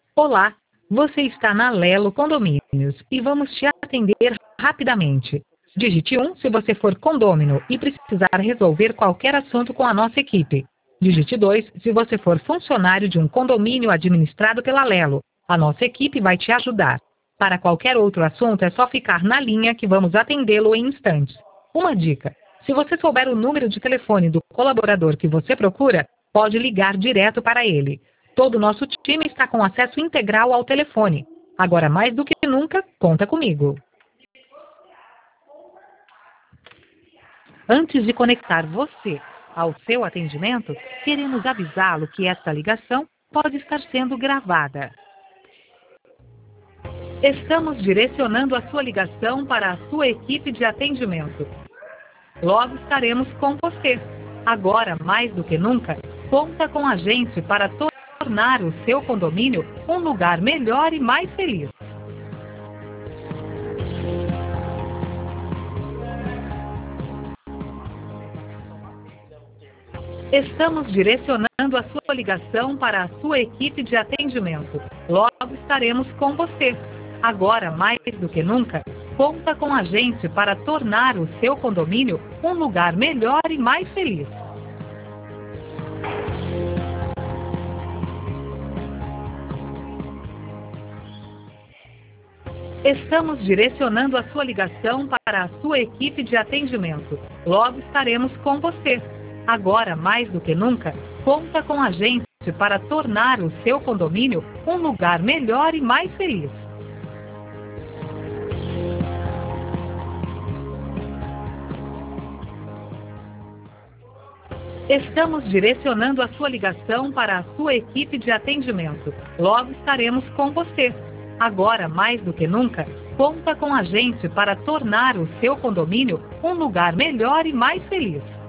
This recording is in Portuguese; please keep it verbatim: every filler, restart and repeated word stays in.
Olá, você está na Lelo Condomínios e vamos te atender rapidamente. Digite um se você for condômino e precisar resolver qualquer assunto com a nossa equipe. Digite dois se você for funcionário de um condomínio administrado pela Lelo. A nossa equipe vai te ajudar. Para qualquer outro assunto é só ficar na linha que vamos atendê-lo em instantes. Uma dica: se você souber o número de telefone do colaborador que você procura, pode ligar direto para ele. Todo o nosso time está com acesso integral ao telefone. Agora, mais do que nunca, conta comigo. Antes de conectar você ao seu atendimento, queremos avisá-lo que esta ligação pode estar sendo gravada. Estamos direcionando a sua ligação para a sua equipe de atendimento. Logo estaremos com você. Agora, mais do que nunca, conta com a gente para tornar o seu condomínio um lugar melhor e mais feliz. Estamos direcionando a sua ligação para a sua equipe de atendimento. Logo estaremos com você. Agora, mais do que nunca, conta com a gente para tornar o seu condomínio um lugar melhor e mais feliz. Estamos direcionando a sua ligação para a sua equipe de atendimento. Logo estaremos com você. Agora, mais do que nunca, conta com a gente para tornar o seu condomínio um lugar melhor e mais feliz. Estamos direcionando a sua ligação para a sua equipe de atendimento. Logo estaremos com você. Agora, mais do que nunca, conta com a gente para tornar o seu condomínio um lugar melhor e mais feliz.